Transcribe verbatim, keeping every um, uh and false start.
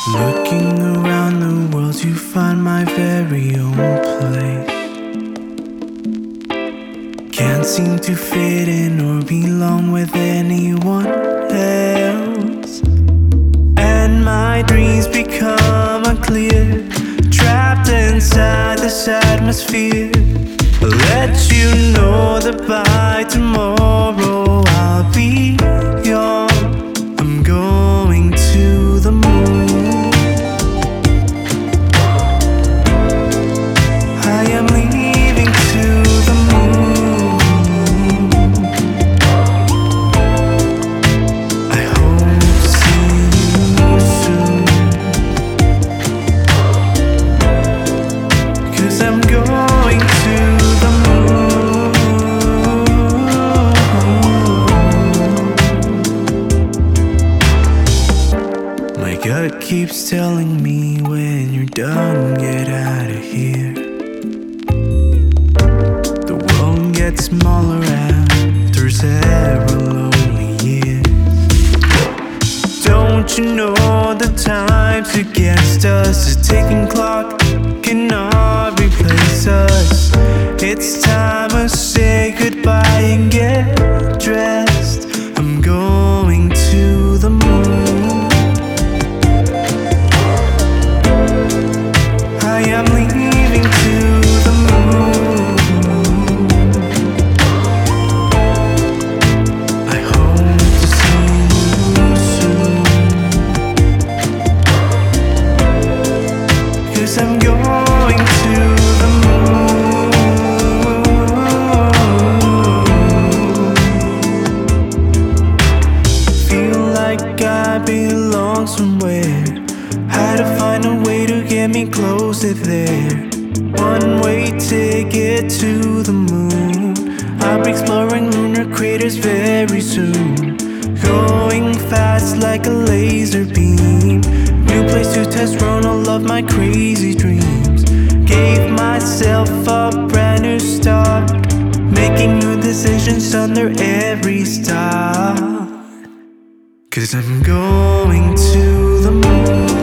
Looking around the world to find my very own place. Can't seem to fit in or belong with anyone else. And my dreams become unclear, trapped inside this atmosphere. I'll let you know that by tomorrow I'll be young. I'm going to the moon. I am leaving to the moon. I hope to see you soon, 'cause I'm going to the moon. My gut keeps telling me when you're done, get out of here. The world gets smaller after several lonely years. Don't you know the time's against us? The ticking clock cannot replace us. It's time to say goodbye and get dressed. I'm going to the moon. I am leaving to the moon. I hope to see you soon, 'cause I'm going to the moon. Feel like I belong somewhere. Had to find a way to get me closer there. One way ticket to the moon. I'll be exploring lunar craters very soon. Going fast like a laser beam. New place to test run all of my crazy dreams. Gave myself a brand new start, making new decisions under every star. 'Cause I'm going to the moon.